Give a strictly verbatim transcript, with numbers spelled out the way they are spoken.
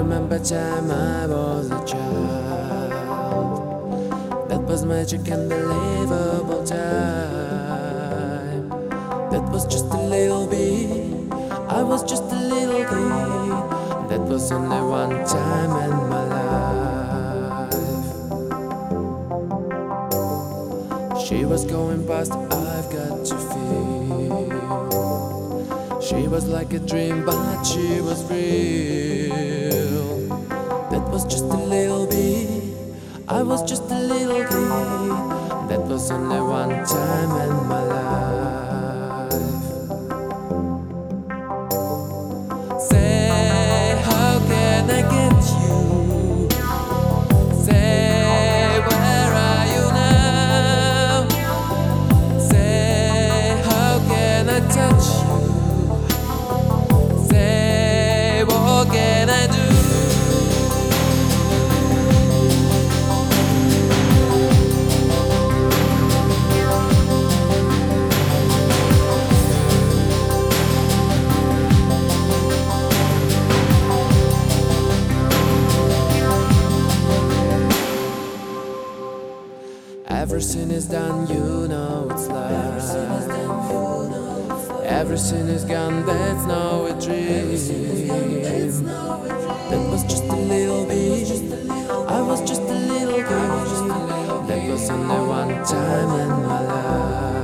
remember time I was a child. That was magic and believable time. That was just a little bit. I was just a little kid. That was only one time in my life. She was going past, I've got to feel. She was like a dream, but she was real. That was just a little bit. I was just a little kid. That was only one time in my life. Say, how can I get you? Say, where are you now? Say, how can I touch you? What can I do? Everything is done, you know it's life. Everything is gone, that's now a dream. That was just a little bit. I was just a little girl. That was only one time in my life.